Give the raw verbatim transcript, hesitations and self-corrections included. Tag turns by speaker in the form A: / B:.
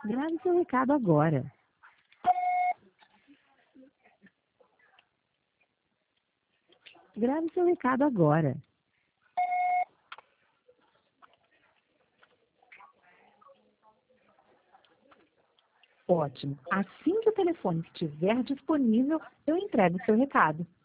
A: Grave seu recado agora. Grave seu recado agora. Ótimo. Assim que o telefone estiver disponível, eu entrego o seu recado.